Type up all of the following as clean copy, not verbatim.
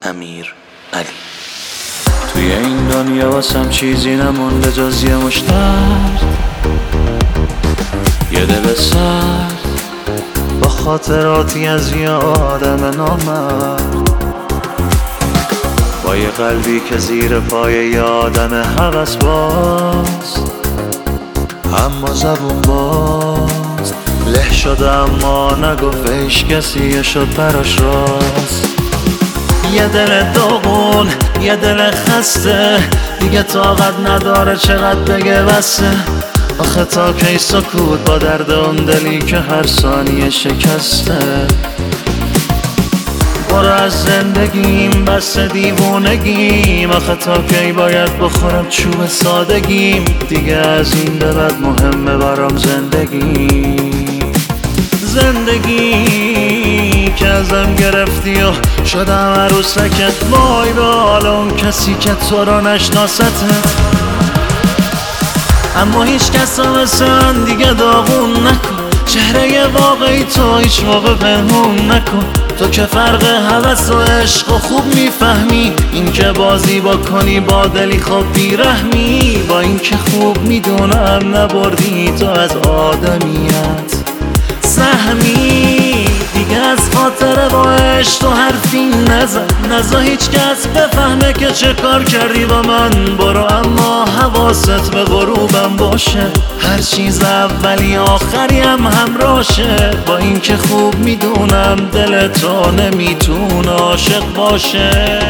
امیر علی. توی این دنیا واسم چیزی نمونده جز یه مشت درد، یه دل سرد با خاطراتی از یه آدم نامرد، با یه قلبی که زیر پای یه آدم هوس باز، اما زبون باز له شده اما نگفت هیچ کسی، شد براش راست. یه دل داغون، یه دل خسته، دیگه طاقت نداره چقدر بگه بسه. آخه تا کی سکوت با درد اون دلی که هر ثانیه شکسته. برو از زندگیم بس دیوونگیم، آخه تا کی باید بخورم چوب سادگیم. دیگه از این به بعد مهمه برام زندگی که ازم گرفتی و شدم عروسکت. وای به حال اون کسی که تو رو نشناسته، اما هیچ کس مثل دیگه داغون نکن. چهره واقعی تو هیچ موقع پنهون نکن. تو که فرق هوس و عشق و خوب میفهمی، این که بازی کنی با دلی خوب بیرحمی. با این که خوب میدونم نبردی تو از آدمیت سهمی. دیگه از خاطر با عشق تو حرفی نزا هیچ کس بفهمه که چه کار کردی با من. برو اما حواست به غروبم باشه، هر چیز اولی آخری هم همراشه. با این که خوب میدونم دل تو نمیتونه عاشق باشه.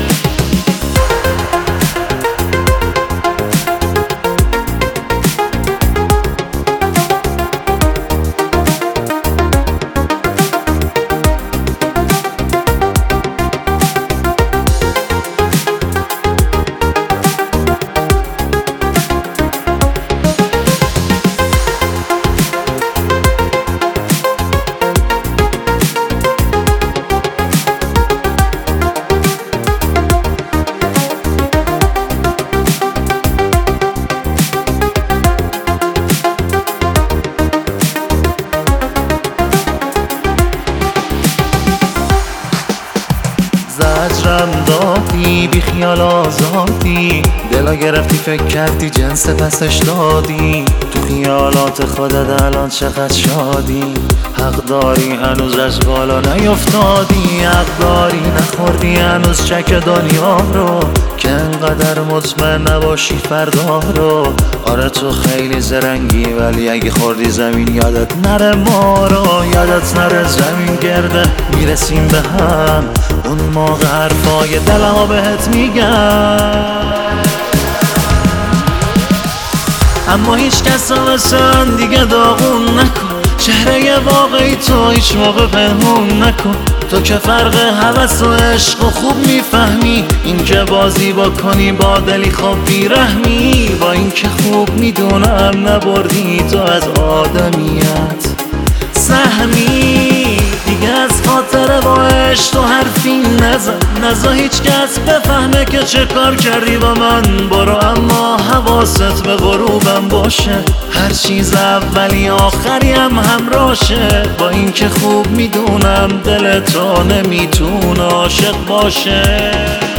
زجرم دادی بی خیال آزادی، دلا گرفتی فکر کردی جنس پسش دادی. تو خیالات خودت الان چقدر شادی، حق داری هنوز از بالا نیفتادی. حق داری نخوردی هنوز چک دنیا رو، که انقدر مطمئن نباشی فردا رو. آره تو خیلی زرنگی ولی اگه خوردی زمین یادت نره ما رو. یادت نره زمین گرده میرسیم به هم، اون موقع حرفای دلمو بهت میگم. اما هیچ کس مثل دیگه داغون نکن. چهره واقعی تو هیچ موقع پنهون نکن. تو که فرق هوس و عشق و خوب میفهمی، این که بازی کنی با دلی خوب بیرحمی. با این که خوب میدونم نبردی تو از آدمیت سهمی. دیگه از خاطر با عشق تو حرفی نزا هیچ کس بفهمه که چه کار کردی با من. برو اما حواست به غروبم باشه، هر چیز اولی آخری هم همراشه. با این که خوب میدونم دل تو نمیتونه عاشق باشه.